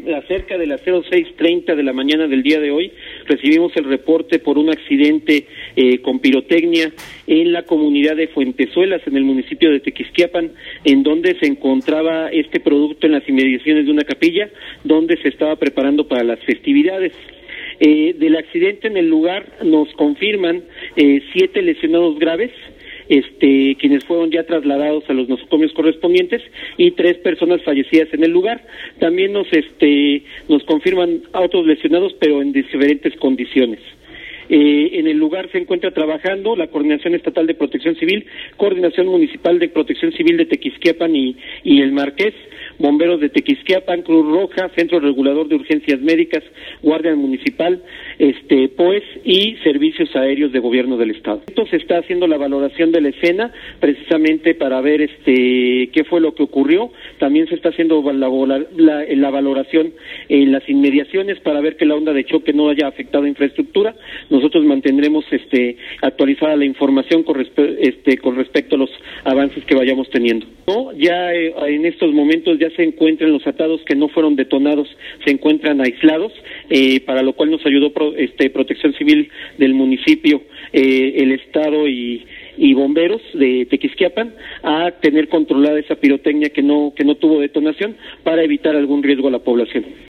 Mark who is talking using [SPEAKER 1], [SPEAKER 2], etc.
[SPEAKER 1] acerca de las 06:30 de la mañana del día de hoy, recibimos el reporte por un accidente con pirotecnia en la comunidad de Fuentezuelas, en el municipio de Tequisquiapan, en donde se encontraba este producto en las inmediaciones de una capilla, donde se estaba preparando para las festividades. Del accidente en el lugar nos confirman 7 lesionados graves, quienes fueron ya trasladados a los nosocomios correspondientes, y 3 personas fallecidas en el lugar. También nos confirman a otros lesionados, pero en diferentes condiciones. En el lugar se encuentra trabajando la Coordinación Estatal de Protección Civil, Coordinación Municipal de Protección Civil de Tequisquiapan y El Marqués, Bomberos de Tequisquiapan, Cruz Roja, Centro Regulador de Urgencias Médicas, Guardia Municipal, POES y Servicios Aéreos de Gobierno del Estado. Se está haciendo la valoración de la escena, precisamente para ver qué fue lo que ocurrió. También se está haciendo la valoración en las inmediaciones para ver que la onda de choque no haya afectado infraestructura. Nosotros mantendremos actualizada la información con respecto a los avances que vayamos teniendo. Ya en estos momentos ya se encuentran los atados que no fueron detonados, se encuentran aislados, para lo cual nos ayudó Protección Civil del municipio, el Estado y bomberos de Tequisquiapan a tener controlada esa pirotecnia que no tuvo detonación, para evitar algún riesgo a la población.